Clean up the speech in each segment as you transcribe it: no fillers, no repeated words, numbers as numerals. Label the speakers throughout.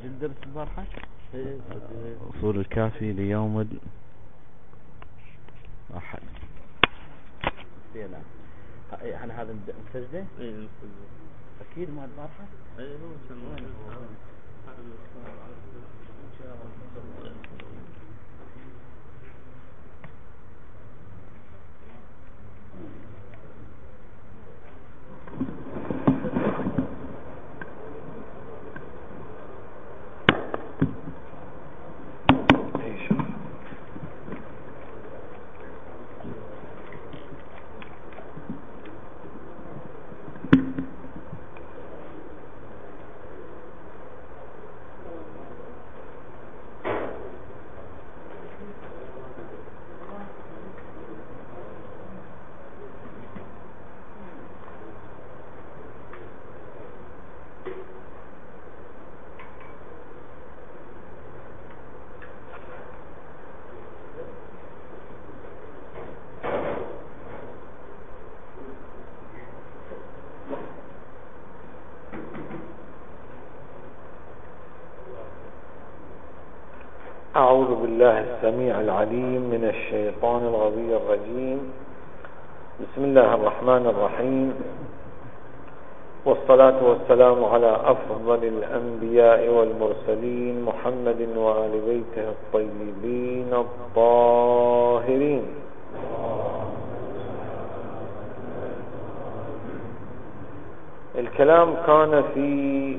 Speaker 1: درس البارحة
Speaker 2: أصول الكافي ليوم الأحد.
Speaker 1: نعم. احنا هذا مسجده؟
Speaker 3: اي
Speaker 1: اكيد مع البارحة.
Speaker 3: اي هو
Speaker 4: أعوذ بالله السميع العليم من الشيطان الغوي الرجيم. بسم الله الرحمن الرحيم، والصلاة والسلام على أفضل الأنبياء والمرسلين محمد وآل بيته الطيبين الطاهرين. الكلام كان في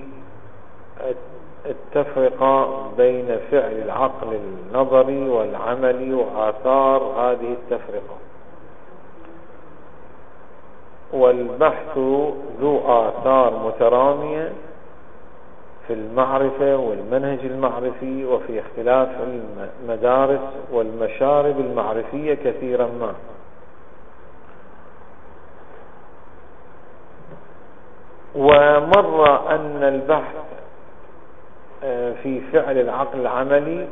Speaker 4: التفرقة بين فعل العقل النظري والعملي وآثار هذه التفرقة، والبحث ذو آثار مترامية في المعرفة والمنهج المعرفي وفي اختلاف المدارس والمشارب المعرفية كثيرا ما. ومر أن البحث في فعل العقل العملي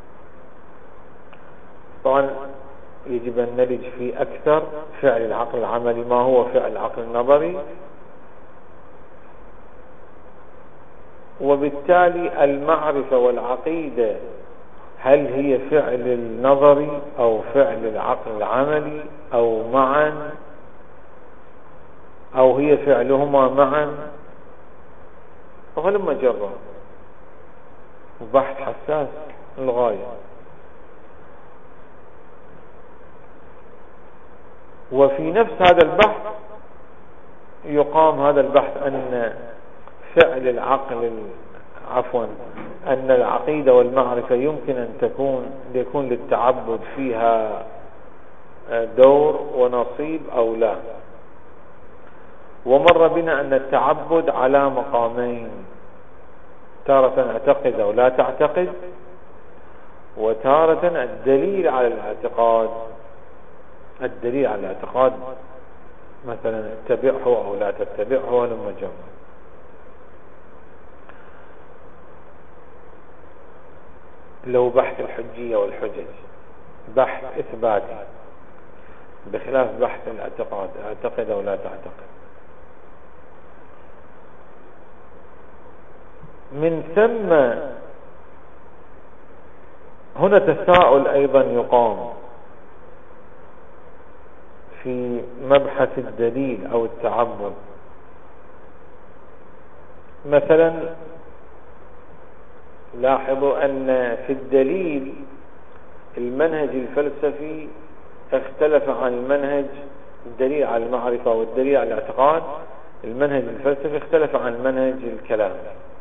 Speaker 4: طبعا يجب أن نلج في أكثر فعل العقل العملي ما هو فعل العقل النظري، وبالتالي المعرفة والعقيدة هل هي فعل النظري أو فعل العقل العملي أو معا أو هي فعلهما معا. فلما جرى بحث حساس للغاية، وفي نفس هذا البحث يقام هذا البحث أن فعل العقل أن العقيدة والمعرفة يمكن أن يكون للتعبد فيها دور ونصيب أو لا. ومر بنا أن التعبد على مقامين: تارة اعتقد أو لا تعتقد، وتارة الدليل على الاعتقاد. الدليل على الاعتقاد مثلا اتبعه أو لا تتبعه ولما جمع. لو بحث الحجية والحجج بحث إثباتي بخلاف بحث الاعتقاد، اعتقد أو لا تعتقد. من ثم هنا تساؤل أيضا يقام في مبحث الدليل أو التعبد. مثلا لاحظوا أن في الدليل المنهج الفلسفي اختلف عن المنهج الدليل على المعرفة والدليل على الاعتقاد. المنهج الفلسفي اختلف عن منهج الكلام،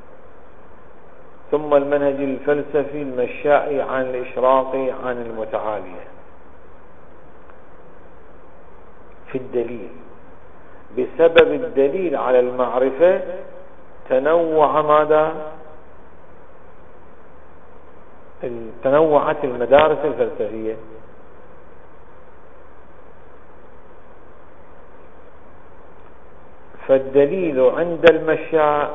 Speaker 4: ثم المنهج الفلسفي المشائي عن الإشراقي عن المتعالية. في الدليل بسبب الدليل على المعرفة تنوع تنوعت المدارس الفلسفية. فالدليل عند المشاء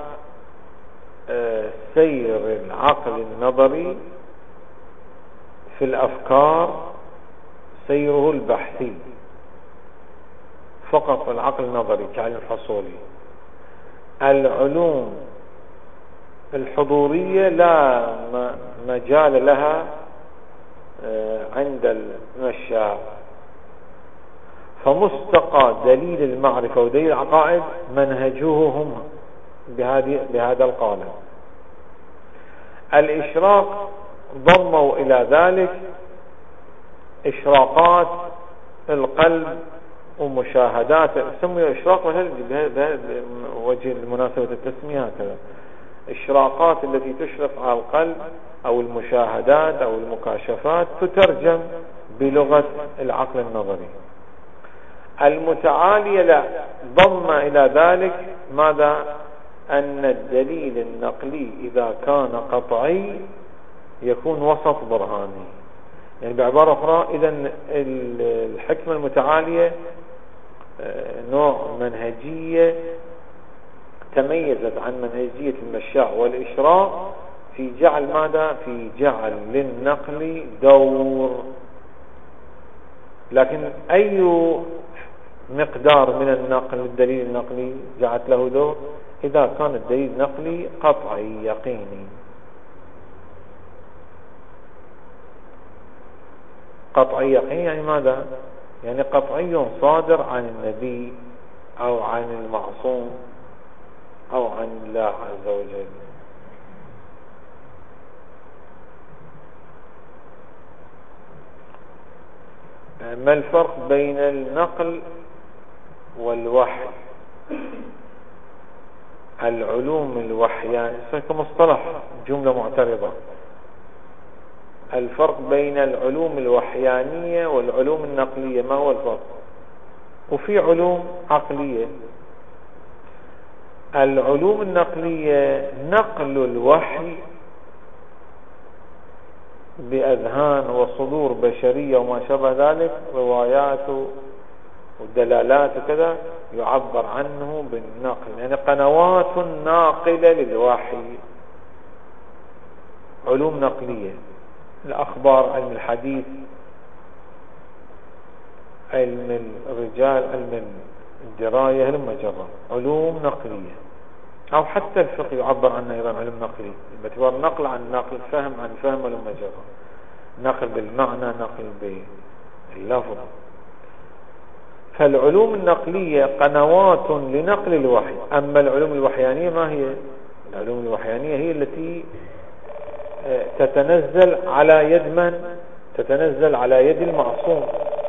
Speaker 4: سير العقل النظري، في الأفكار سيره البحثي فقط. العقل النظري كعلم الفصولي. العلوم الحضورية لا مجال لها عند المشاة، فمستقى دليل المعرفة ودليل العقائد منهجوهم بهذا القالب. الإشراق ضموا إلى ذلك إشراقات القلب ومشاهدات، سمي إشراق وجه المناسبة التسمية هكذا، إشراقات التي تشرق على القلب أو المشاهدات أو المكاشفات تترجم بلغة العقل النظري. المتعالية لا، ضم إلى ذلك ماذا؟ أن الدليل النقلي إذا كان قطعي يكون وسط برهاني. يعني بعبارة أخرى، إذن الحكمة المتعالية نوع منهجية تميزت عن منهجية المشاع والإشراق في جعل ماذا؟ في جعل للنقل دور. لكن أي مقدار من النقل الدليل النقلي جعلت له دور؟ إذا كان الدليل النقلي قطعي يقيني. قطعي يقيني يعني ماذا؟ يعني قطعي صادر عن النبي أو عن المعصوم أو عن الله عز وجل. ما الفرق بين النقل والوحي؟ العلوم الوحيانية كمصطلح جملة معترضة. الفرق بين العلوم الوحيانية والعلوم النقلية، ما هو الفرق؟ وفي علوم عقلية. العلوم النقلية نقل الوحي بأذهان وصدور بشرية وما شابه ذلك، روايات ودلالات وكذا، يعبر عنه بالنقل، يعني قنوات ناقلة للوحي، علوم نقلية. الأخبار، علم الحديث، علم الرجال، علم الدراية، هلما جرى علوم نقلية. أو حتى الفقه يعبر عنه أيضا علم نقلي، باعتبار نقل عن نقل، فهم عن فهم، هلما جرى، نقل بالمعنى، نقل باللفظ. فالعلوم النقلية قنوات لنقل الوحي. أما العلوم الوحيانية ما هي؟ العلوم الوحيانية هي التي تتنزل على يد من؟ تتنزل على يد المعصوم.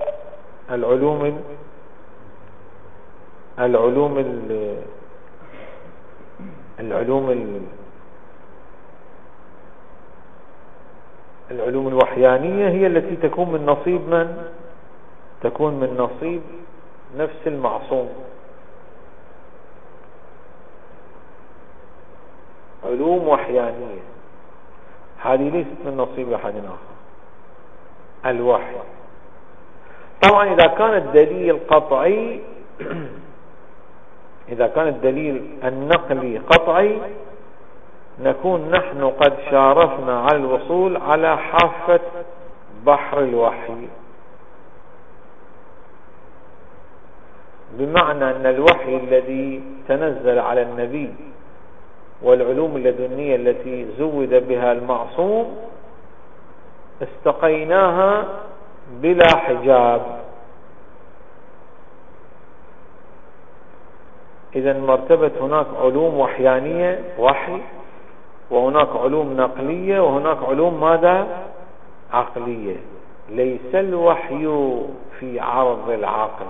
Speaker 4: العلوم الوحيانية هي التي تكون من نصيب من؟ تكون من نصيب نفس المعصوم. علوم وحيانية هذه ليست من نصيب أحد آخر. الوحي طبعا إذا كان الدليل قطعي إذا كان الدليل النقلي قطعي نكون نحن قد شارفنا على الوصول على حافة بحر الوحي، بمعنى أن الوحي الذي تنزل على النبي والعلوم اللدنية التي زود بها المعصوم استقيناها بلا حجاب. إذن مرتبة هناك علوم وحيانية وحي، وهناك علوم نقلية، وهناك علوم ماذا؟ عقلية. ليس الوحي في عرض العقل.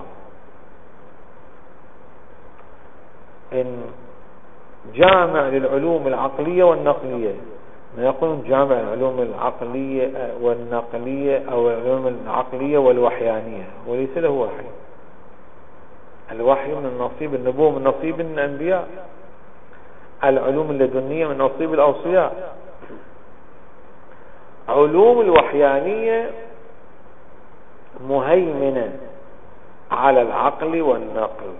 Speaker 4: إن جامع للعلوم العقلية والنقلية، ما يقولون جامع العلوم العقلية والنقلية أو العلوم العقلية والوحيانية، وليس له وحي. الوحي من نصيب النبوة، من نصيب الأنبياء. العلوم اللدنية من نصيب الأوصياء. علوم الوحيانية مهيمنة على العقل والنقل،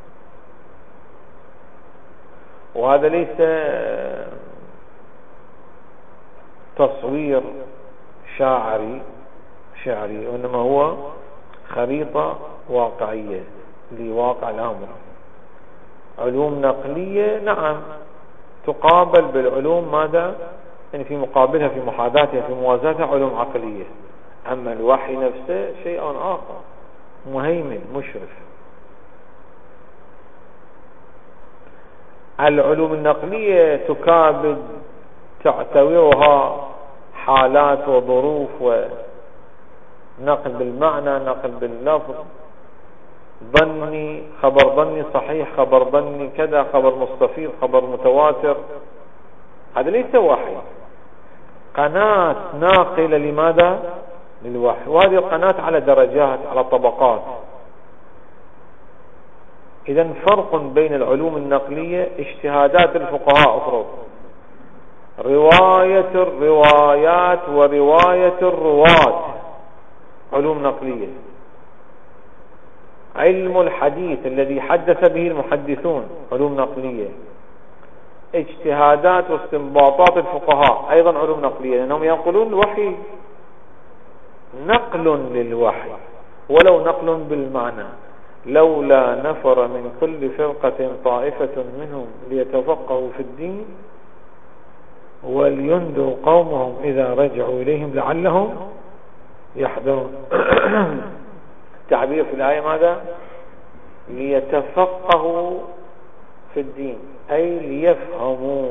Speaker 4: وهذا ليس تصوير شاعري وإنما هو خريطة واقعية لواقع الأمر. علوم نقلية نعم تقابل بالعلوم ماذا؟ يعني في مقابلها، في محاذاتها، في موازاتها علوم عقلية. أما الوحي نفسه شيء آخر، مهيمن مشرف. العلوم النقلية تكابد، تعتبرها حالات وظروف، ونقل بالمعنى، نقل باللفظ، ظني، خبر ظني صحيح، خبر ظني كذا، خبر مستفيض، خبر متواتر. هذا ليس وحي، قناة ناقلة لماذا؟ للوحي. وهذه القناة على درجات، على طبقات. إذن فرق بين العلوم النقلية، اجتهادات الفقهاء افرض، رواية الروايات ورواية الرواة، علوم نقلية. علم الحديث الذي حدث به المحدثون، علوم نقلية. اجتهادات واستنباطات الفقهاء أيضا علوم نقلية، لأنهم ينقلون الوحي، نقل للوحي ولو نقل بالمعنى. لولا نفر من كل فرقة طائفة منهم ليتفقهوا في الدين ولينذروا قومهم إذا رجعوا إليهم لعلهم يحذرون. تعبير في الآية ماذا؟ ليتفقهوا في الدين، أي ليفهموا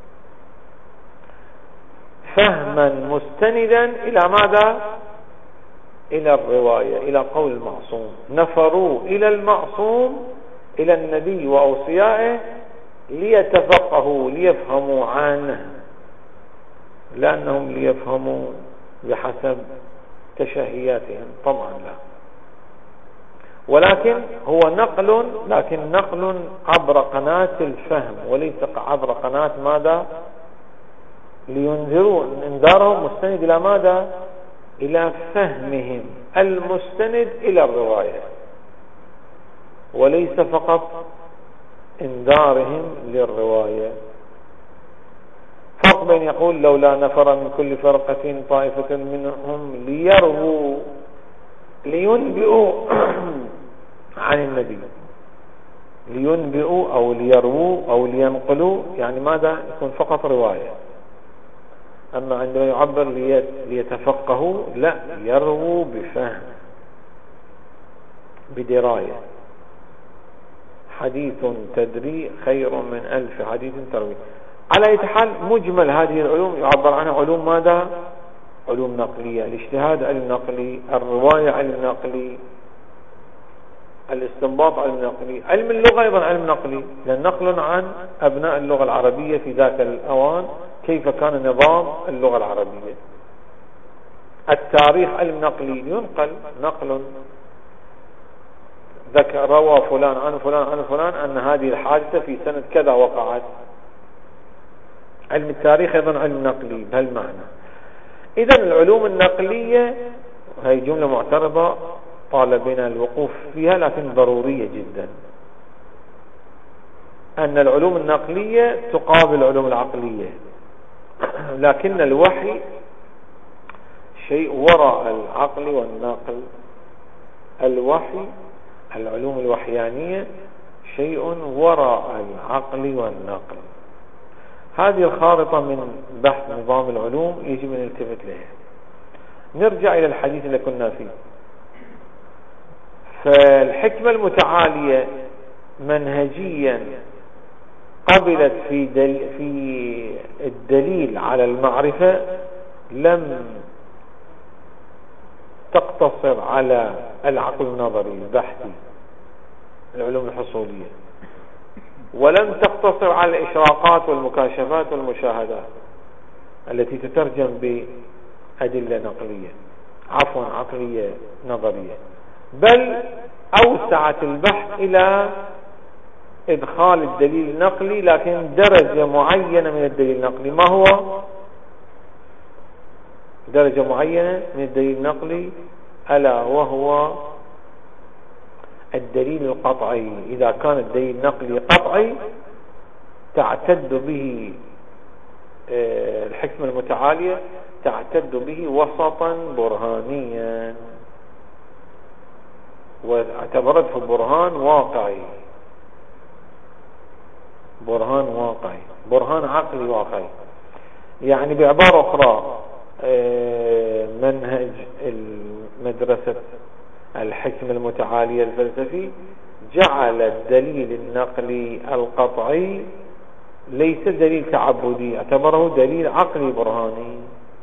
Speaker 4: فهما مستندا إلى ماذا؟ إلى الرواية، إلى قول المعصوم. نفروا إلى المعصوم، إلى النبي وأوصيائه، ليتفقهوا، ليفهموا عنه، لأنهم ليفهموا بحسب تشهياتهم طبعا لا، ولكن هو نقل، لكن نقل عبر قناة الفهم، وليس عبر قناة ماذا؟ لينذروا، انذارهم مستند إلى ماذا؟ إلى فهمهم المستند إلى الرواية، وليس فقط انذارهم للرواية. فرق بين يقول لولا نفر من كل فرقة طائفة منهم ليروا، لينبئوا عن النبي، لينبئوا أو ليروا أو لينقلوا، يعني ماذا؟ يكون فقط رواية. أما عندما يعبر ليتفقهوا، لا، يروا بفهم، بدراية. حديث تدري خير من 1000 حديث تروي. على أي حال مجمل هذه العلوم يعبر عنها علوم ماذا؟ علوم نقلية. الاجتهاد علم نقلي، الرواية علم نقلي، الاستنباط علم نقلي، علم اللغة أيضا علم نقلي، لأن نقل عن أبناء اللغة العربية في ذاك الأوان كيف كان نظام اللغة العربية. التاريخ علم نقلي، ينقل نقل، ذكر روى فلان عن فلان عن فلان أن هذه الحادثة في سنة كذا وقعت. علم التاريخ أيضا علم نقلي بهالمعنى. إذن العلوم النقلية هي جملة معترضة طال بنا الوقوف فيها، لكن ضرورية جدا. أن العلوم النقلية تقابل العلوم العقلية، لكن الوحي شيء وراء العقل والنقل. الوحي، العلوم الوحيانية شيء وراء العقل والنقل. هذه الخارطة من بحث نظام العلوم يجب أن نلتفت لها. نرجع إلى الحديث اللي كنا فيه. فالحكمة المتعالية منهجيا قبلت في الدليل على المعرفة، لم تقتصر على العقل النظري البحثي، العلوم الحصولية، ولم تقتصر على الإشراقات والمكاشفات والمشاهدات التي تترجم بأدلة نقلية، عفوا عقلية نظرية، بل أوسعت البحث إلى إدخال الدليل النقلي، لكن درجة معينة من الدليل النقلي. ما هو؟ درجة معينة من الدليل النقلي، ألا وهو الدليل القطعي. إذا كان الدليل النقلي قطعي تعتد به الحكمة المتعالية، تعتد به وسطا برهانيا، واعتبرته برهان واقعي. برهان واقعي، برهان عقلي واقعي. يعني بعبارة أخرى منهج مدرسة الحكم المتعالية الفلسفي جعل الدليل النقلي القطعي ليس دليل تعبدي، اعتبره دليل عقلي برهاني.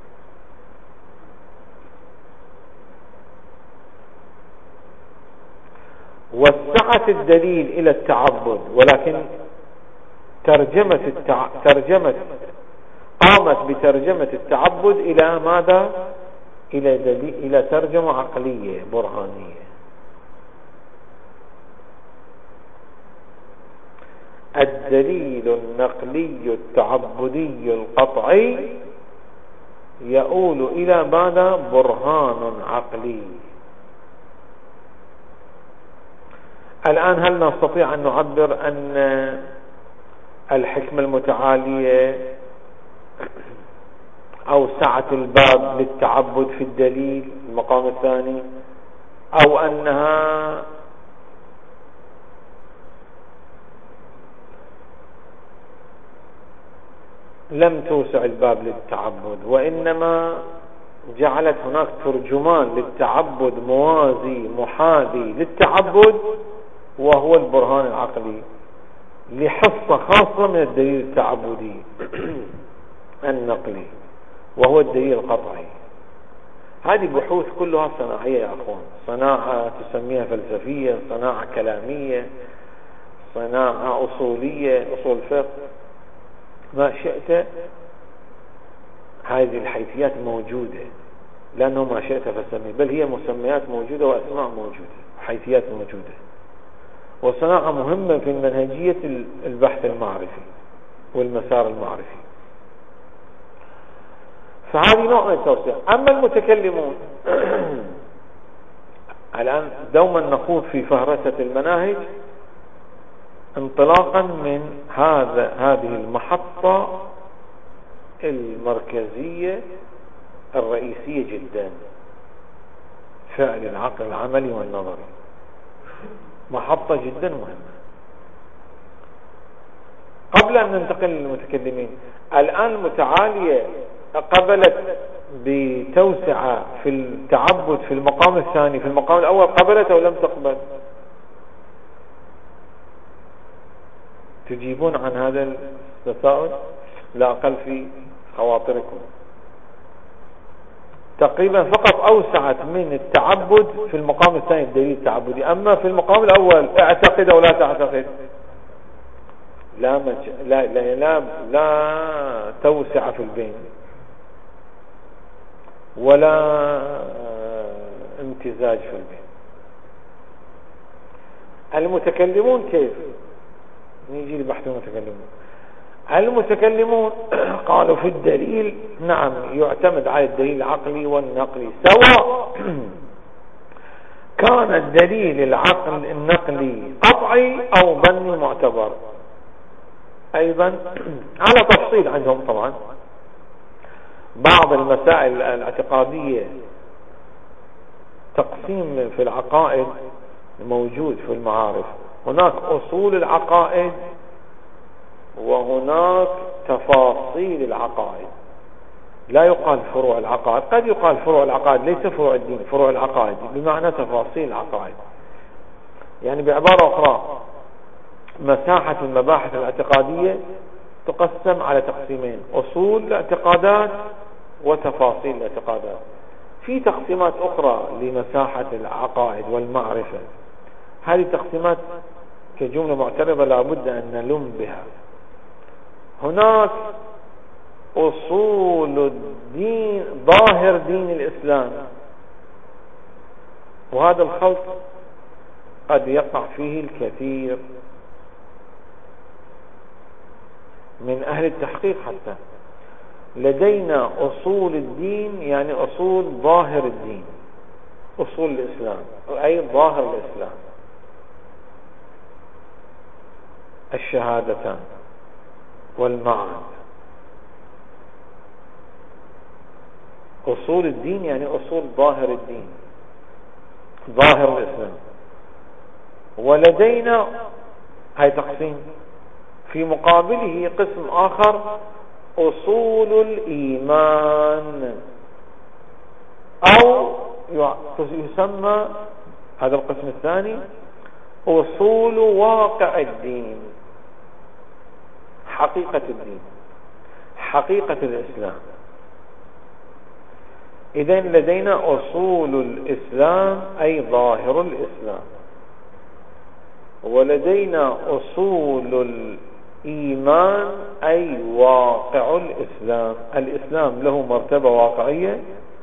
Speaker 4: وسعت الدليل إلى التعبد، ولكن قامت بترجمة التعبد إلى ماذا؟ إلى ترجمة عقلية برهانية. الدليل النقلي التعبدي القطعي يؤول إلى ماذا؟ برهان عقلي. الآن هل نستطيع أن نعبر أن الحكمة المتعالية أوسعت الباب للتعبد في الدليل المقام الثاني، أو أنها لم توسع الباب للتعبد، وإنما جعلت هناك ترجمان للتعبد موازي محاذي للتعبد، وهو البرهان العقلي، لحصة خاصة من الدليل التعبدي النقلي، وهو الدليل القطعي. هذه بحوث كلها صناعية يا أخوان، صناعة تسميها فلسفية، صناعة كلامية، صناعة أصولية، أصول فقه، ما شئت. هذه الحيثيات موجودة، لأنه ما شئت فسمي، بل هي مسميات موجودة وأسماء موجودة، حيثيات موجودة، وصناعة مهمة في منهجية البحث المعرفي والمسار المعرفي. فهذه نوع من التوسيع. أما المتكلمون الآن دوما نخوض في فهرسة المناهج انطلاقا من هذه المحطة المركزية الرئيسية جدا، فعل العقل العملي والنظري، محطة جدا مهمة. قبل أن ننتقل للمتكلمين، الآن المتعالية قبلت بتوسعة في التعبد في المقام الثاني، في المقام الأول قبلت أو لم تقبل؟ تجيبون عن هذا التساؤل لا أقل في خواطركم. تقريبا فقط أوسعت من التعبد في المقام الثاني الدليل التعبدي، أما في المقام الأول اعتقد أو لا تعتقد لا توسع في البين ولا امتزاج في البين. المتكلمون كيف؟ نيجي لبحث المتكلمون قالوا في الدليل نعم يعتمد على الدليل العقلي والنقلي سواء كان الدليل العقل النقلي قطعي أو ظني معتبر. أيضا على تفصيل عندهم طبعا بعض المسائل الاعتقادية، تقسيم في العقائد موجود في المعارف، هناك أصول العقائد وهناك تفاصيل العقائد. لا يقال فروع العقائد، قد يقال فروع العقائد ليس فروع الدين، فروع العقائد بمعنى تفاصيل العقائد. يعني بعبارة أخرى مساحة المباحث الاعتقادية تقسم على تقسيمين: أصول الاعتقادات وتفاصيل الاعتقادات. في تقسيمات أخرى لمساحة العقائد والمعرفة، هذه تقسيمات كجملة معترضة لابد أن نلم بها. هناك أصول الدين، ظاهر دين الإسلام، وهذا الخلط قد يقع فيه الكثير من أهل التحقيق. حتى لدينا أصول الدين يعني أصول ظاهر الدين، أصول الإسلام أي ظاهر الإسلام، الشهادتان والمعاد. أصول الدين يعني أصول ظاهر الدين، ظاهر الإسلام. ولدينا هاي تقسيم في مقابله قسم آخر أصول الإيمان، أو يسمى هذا القسم الثاني أصول واقع الدين، حقيقة الدين، حقيقة الإسلام. إذن لدينا أصول الإسلام أي ظاهر الإسلام، ولدينا أصول الإيمان أي واقع الإسلام. الإسلام له مرتبة واقعية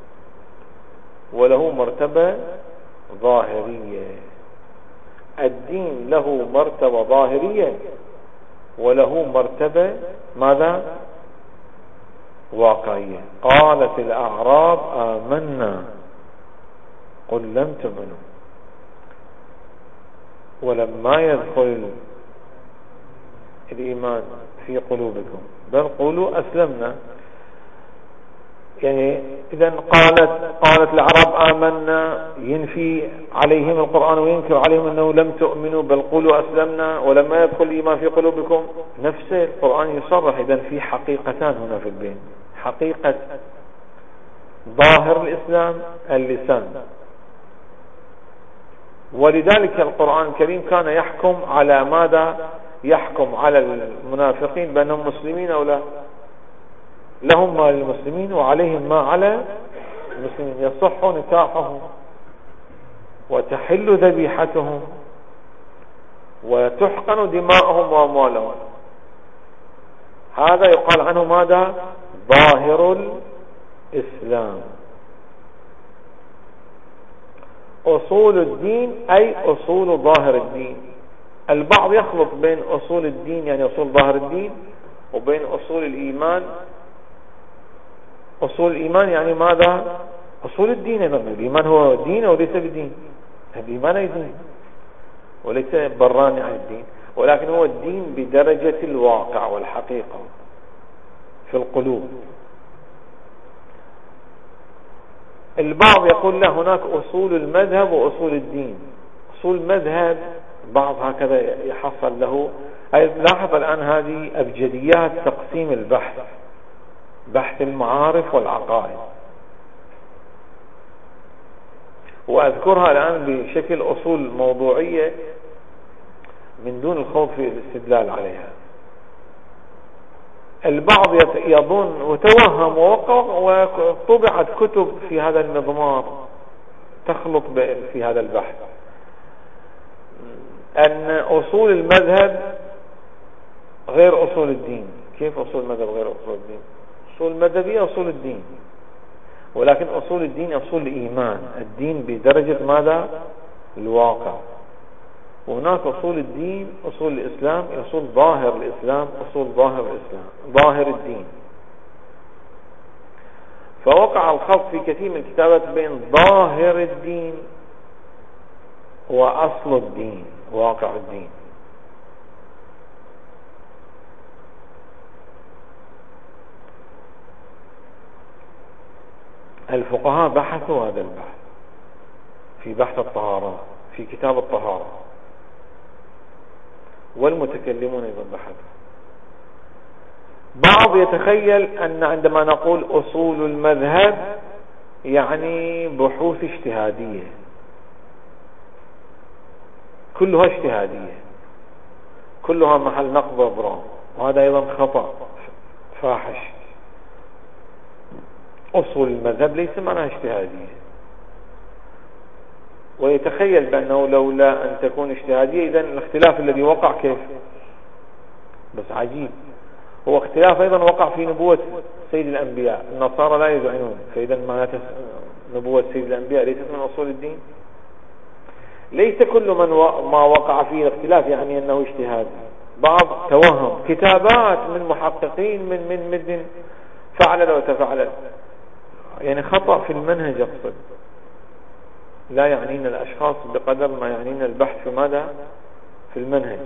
Speaker 4: وله مرتبة ظاهرية، الدين له مرتبة ظاهرية وله مرتبة ماذا؟ واقعية. قالت الأعراب آمنا قل لم تؤمنوا ولما يدخل الإيمان في قلوبكم بل قولوا أسلمنا. يعني إذا قالت العرب آمنا، ينفي عليهم القرآن وينكر عليهم أنه لم تؤمنوا بل قولوا أسلمنا ولما يدخل الإيمان في قلوبكم. نفس القرآن يصرح إذا في حقيقتان هنا في البين، حقيقة ظاهر الإسلام اللسان، ولذلك القرآن الكريم كان يحكم على ماذا؟ يحكم على المنافقين بأنهم مسلمين أو لا، لهم ما للمسلمين وعليهم ما على المسلمين، يصح نكاحهم وتحل ذبيحتهم وتحقن دماءهم وأموالهم. هذا يقال عنه ماذا؟ ظاهر الإسلام. أصول الدين أي أصول ظاهر الدين. البعض يخلط بين أصول الدين يعني أصول ظاهر الدين وبين أصول الإيمان. أصول الإيمان يعني ماذا؟ أصول الدين. الإيمان هو دين وليس بدين، الإيمان أي دين وليس براني عن الدين، ولكن هو الدين بدرجة الواقع والحقيقة في القلوب. البعض يقول له هناك أصول المذهب وأصول الدين. أصول المذهب بعض هكذا يحصل له. لاحظ الآن هذه أبجديات تقسيم البحث، بحث المعارف والعقائد، وأذكرها الآن بشكل أصول موضوعية من دون الخوض في الاستدلال عليها. البعض يظن وتوهم وطبعت كتب في هذا المضمار تخلط في هذا البحث أن أصول المذهب غير أصول الدين. كيف أصول المذهب غير أصول الدين؟ أصول المذهب هي أصول الدين، ولكن أصول الدين أصول الإيمان، الدين بدرجة ماذا؟ الواقع. وهناك أصول الدين أصول الإسلام، أصول ظاهر الإسلام، أصول ظاهر الإسلام، ظاهر الدين. فوقع الخلط في كثير من الكتابات بين ظاهر الدين وأصل الدين، واقع الدين. الفقهاء بحثوا هذا البحث في بحث الطهارة في كتاب الطهارة، والمتكلمون أيضا بحثوا. بعض يتخيل أن عندما نقول أصول المذهب يعني بحوث اجتهادية، كلها اجتهادية، كلها محل نقض وإبرام، وهذا أيضا خطأ فاحش. أصول المذهب ليس معناها اجتهادية، ويتخيل بأنه لولا أن تكون اجتهادية إذن الاختلاف الذي وقع كيف؟ بس عجيب، هو اختلاف أيضا وقع في نبوة سيد الأنبياء. النصارى لا يزعنون، فإذا معناته نبوة سيد الأنبياء ليست من أصول الدين. ليس كل ما وقع فيه الاختلاف يعني أنه اجتهاد. بعض توهم كتابات من محققين من فعل وتفعل، يعني خطأ في المنهج. أقصد لا يعنينا الأشخاص بقدر ما يعنينا البحث في ماذا؟ في المنهج.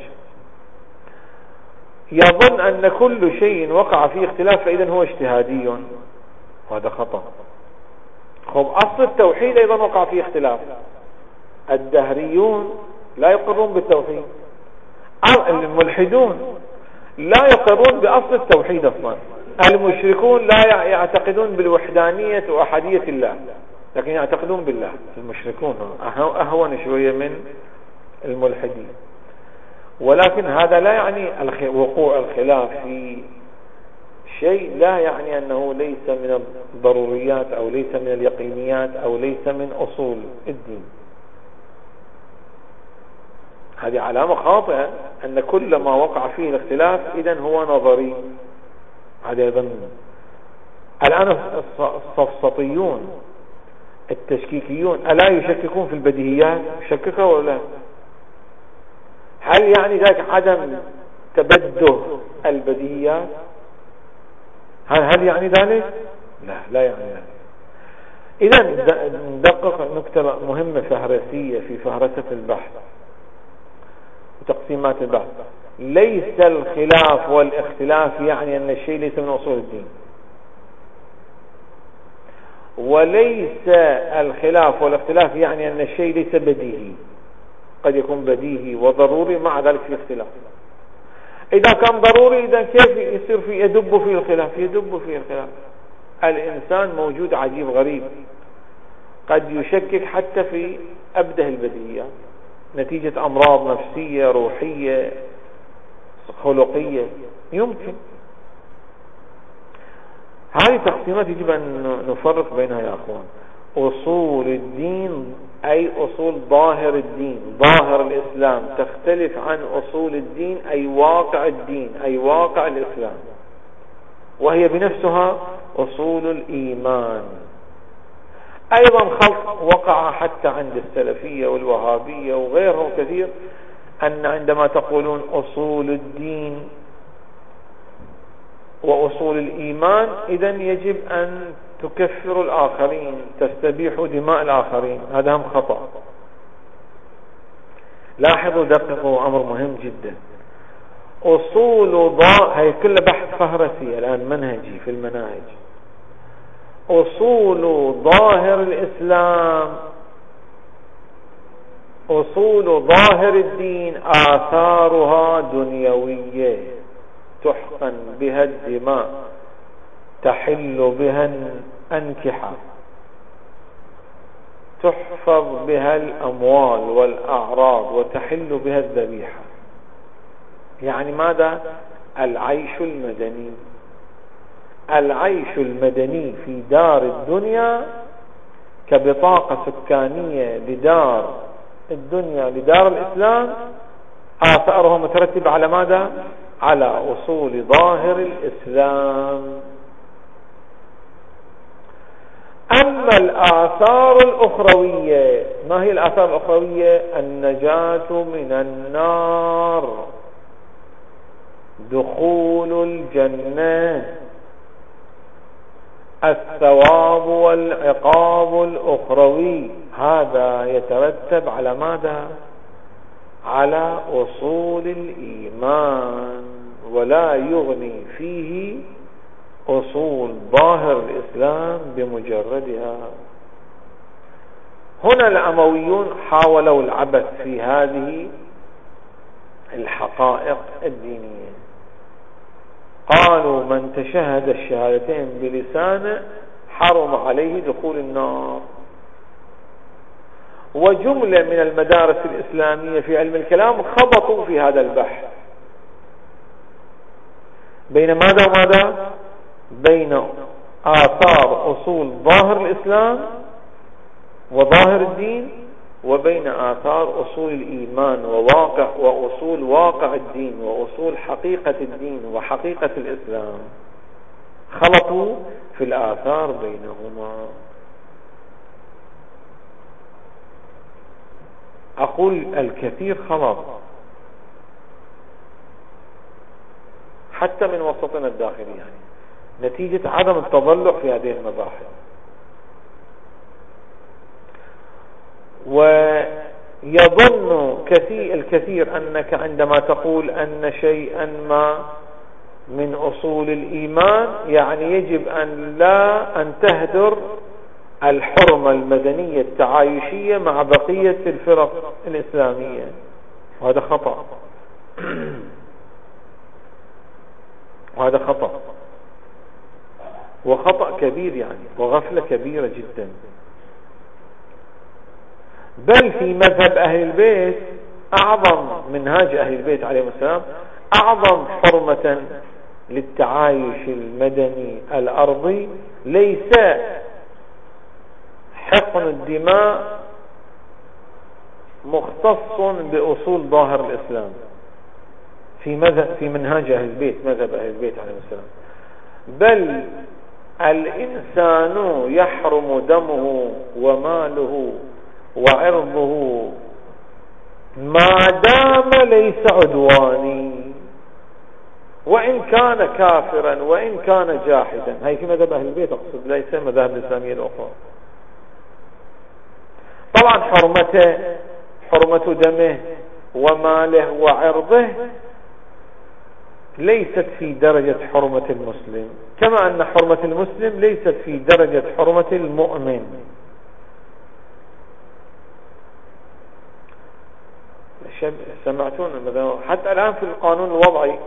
Speaker 4: يظن أن كل شيء وقع فيه اختلاف فإذا هو اجتهادي، وهذا خطأ. خب أصل التوحيد أيضا وقع فيه اختلاف. الدهريون لا يقرون بالتوحيد، الملحدون لا يقرون بأصل التوحيد أصلا. المشركون لا يعتقدون بالوحدانية وأحدية الله، لكن يعتقدون بالله. المشركون أهون شوية من الملحدين. ولكن هذا لا يعني وقوع الخلاف في شيء، لا يعني أنه ليس من الضروريات أو ليس من اليقينيات أو ليس من أصول الدين. هذه علامة خاطئة، أن كل ما وقع فيه الاختلاف إذن هو نظري. هذا يظن الآن السفسطيون التشكيكيون ألا يشككون في البديهيات؟ يشككوا ولا لا؟ هل يعني ذلك عدم تبده البديهيات؟ هل يعني ذلك؟ لا يعني ذلك. إذا ندقق نكتة مهمة فهرسية في فهرسة البحث وتقسيمات البحث. ليس الخلاف والاختلاف يعني أن الشيء ليس من أصول الدين، وليس الخلاف والاختلاف يعني أن الشيء ليس بديهي. قد يكون بديهي وضروري مع ذلك في اختلاف. إذا كان ضروري إذا كيف يصير يدب فيه الخلاف؟ يدب فيه الخلاف. الإنسان موجود عجيب غريب، قد يشكك حتى في أبده البديهيات نتيجة أمراض نفسية روحية خلقية. يمكن. هذه تقسيمات يجب أن نفرق بينها يا أخوان. أصول الدين أي أصول ظاهر الدين، ظاهر الإسلام، تختلف عن أصول الدين أي واقع الدين أي واقع الإسلام، وهي بنفسها أصول الإيمان. أيضا خلط وقع حتى عند السلفية والوهابية وغيرهم كثير، أن عندما تقولون أصول الدين وأصول الإيمان إذن يجب أن تكفر الآخرين، تستبيح دماء الآخرين. هذا هم خطأ. لاحظوا دققوا أمر مهم جدا. هي كل بحث فهرسي الآن منهجي في المناهج. أصول ظاهر الإسلام، أصول ظاهر الدين آثارها دنيوية، تحقن بها الدماء، تحل بها الأنكحة، تحفظ بها الأموال والأعراض، وتحل بها الذبيحة. يعني ماذا؟ العيش المدني. العيش المدني في دار الدنيا كبطاقة سكانية لدار الدنيا لدار الإسلام، آثاره مترتبة على ماذا؟ على أصول ظاهر الإسلام. أما الآثار الأخروية، ما هي الآثار الأخروية؟ النجاة من النار، دخول الجنة، الثواب والعقاب الأخروي. هذا يترتب على ماذا؟ على أصول الإيمان، ولا يغني فيه أصول ظاهر الإسلام بمجردها. هنا الأمويون حاولوا العبث في هذه الحقائق الدينية. قالوا من تشهد الشهادتين بلسانه حرم عليه دخول النار. وجملة من المدارس الإسلامية في علم الكلام خبطوا في هذا البحث بين ماذا وماذا؟ بين آثار أصول ظاهر الإسلام وظاهر الدين، وبين آثار أصول الإيمان وأصول واقع الدين وأصول حقيقة الدين وحقيقة الإسلام. خلطوا في الآثار بينهما. أقول الكثير خلط حتى من وسطنا الداخلي، يعني نتيجة عدم التضلع في هذه المباحث. ويظن الكثير أنك عندما تقول أن شيئا ما من أصول الإيمان يعني يجب أن تهدر الحرمة المدنية التعايشية مع بقية الفرق الإسلامية، وهذا خطأ. وهذا خطأ، وخطأ كبير يعني، وغفلة كبيرة جدا. بل في مذهب أهل البيت أعظم، منهاج أهل البيت عليهم السلام أعظم حرمة للتعايش المدني الأرضي ليس حقن الدماء مختص بأصول ظاهر الإسلام في منهاج أهل البيت، مذهب أهل البيت عليهم السلام، بل الإنسان يحرم دمه وماله وعرضه ما دام ليس عدواني، وإن كان كافرا وإن كان جاحدا. هاي في مذهب أهل البيت أقصد، ليس مذاهب الإسلامية الأخرى. طبعا حرمة دمه وماله وعرضه ليست في درجة حرمة المسلم، كما أن حرمة المسلم ليست في درجة حرمة المؤمن. سمعتون حتى الآن في القانون الوضعي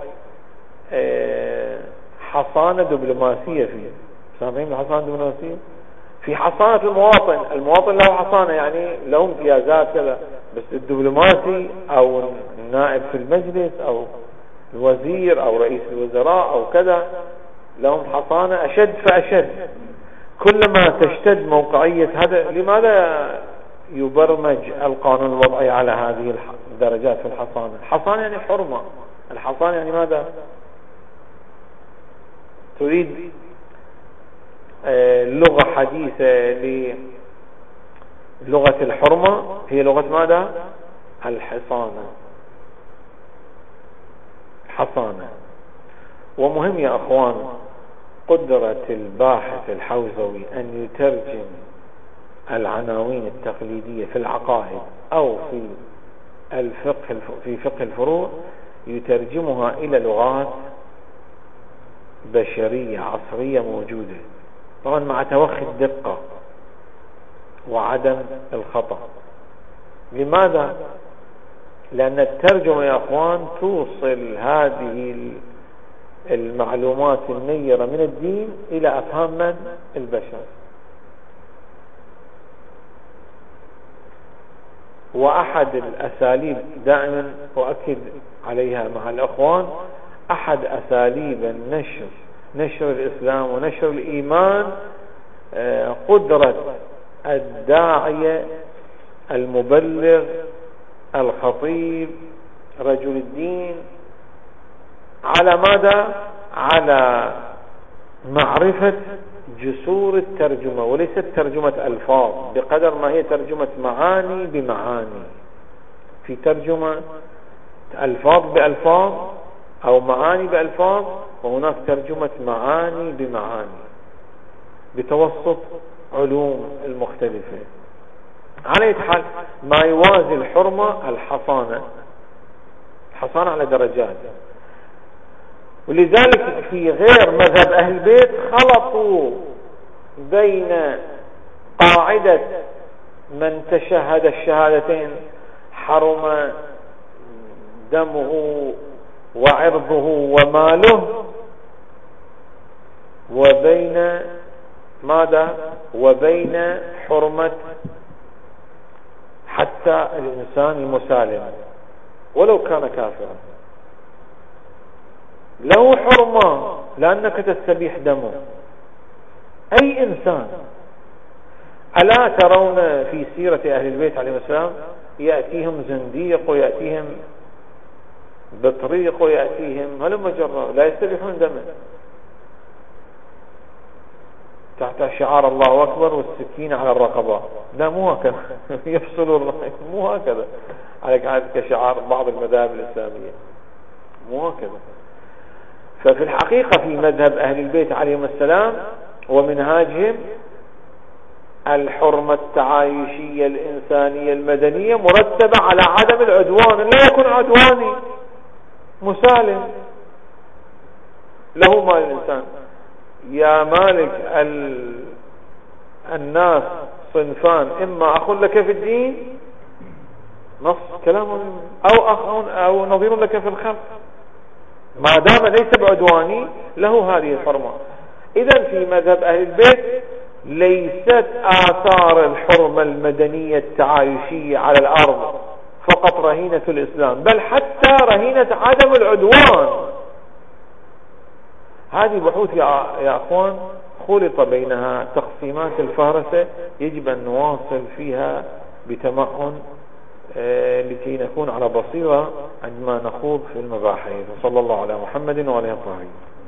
Speaker 4: حصانة دبلوماسية فيه، سامعين الحصانة الدبلوماسية؟ في حصانة المواطن له حصانة، يعني له امتيازات كذا، بس الدبلوماسي أو النائب في المجلس أو الوزير أو رئيس الوزراء أو كذا لهم حصانة أشد فأشد. كلما تشتد موقعية هذا، لماذا يبرمج القانون الوضعي على هذه الدرجات في الحصانة؟ الحصانة يعني حرمة، الحصانة يعني ماذا؟ تريد لغة حديثة للغة الحرمة، هي لغة ماذا؟ الحصانة. ومهم يا أخوان قدرة الباحث الحوزوي أن يترجم العناوين التقليدية في العقائد أو في فقه الفروع، يترجمها إلى لغات بشرية عصرية موجودة، طبعا مع توخي الدقة وعدم الخطأ. لماذا؟ لأن الترجمة يا أخوان توصل هذه المعلومات النيرة من الدين إلى أفهام من؟ البشر. وأحد الأساليب دائما أؤكد عليها مع الأخوان، أحد أساليب نشر الإسلام ونشر الإيمان قدرة الداعية المبلغ الخطيب رجل الدين على ماذا؟ على معرفة جسور الترجمة، وليست ترجمة ألفاظ بقدر ما هي ترجمة معاني بمعاني. في ترجمة ألفاظ بألفاظ أو معاني بألفاظ، وهناك ترجمة معاني بمعاني بتوسط علوم المختلفة. على أي حال ما يوازي الحرمة الحصانة على درجات. ولذلك في غير مذهب أهل البيت خلطوا بين قاعدة من تشهد الشهادتين حرم دمه وعرضه وماله، وبين ماذا؟ وبين حرمة حتى الإنسان المسالم ولو كان كافرا له حرمة، لأنك تستبيح دمه. أي إنسان. ألا ترون في سيرة أهل البيت عليهم السلام يأتيهم زنديق ويأتيهم بطريق ويأتيهم هلم جرا لا يستبيحون دمه تحت شعار الله أكبر والسكين على الرقبة؟ لا، مو هكذا. يفصلوا مو هكذا على كشعار بعض المذاهب الإسلامية، مو هكذا. ففي الحقيقة في مذهب أهل البيت عليهم السلام ومنهاجهم الحرمة التعايشية الإنسانية المدنية مرتبة على عدم العدوان، لا يكون عدواني مسالم له مال الإنسان. يا مالك الناس صنفان، إما أخ لك في الدين نص كلامه، أو أخ أو نظير لك في الخلق ما دام ليس بعدواني له هذه الحرمة. إذن في مذهب أهل البيت ليست آثار الحرمة المدنية التعايشية على الأرض فقط رهينة الإسلام، بل حتى رهينة عدم العدوان. هذه بحوث يا أخوان خلط بينها تقسيمات الفهرسة، يجب أن نواصل فيها بتمعن لكي نكون على بصيرة عندما نخوض في المباحث. وصلى الله على محمد وعلى آله وصحبه.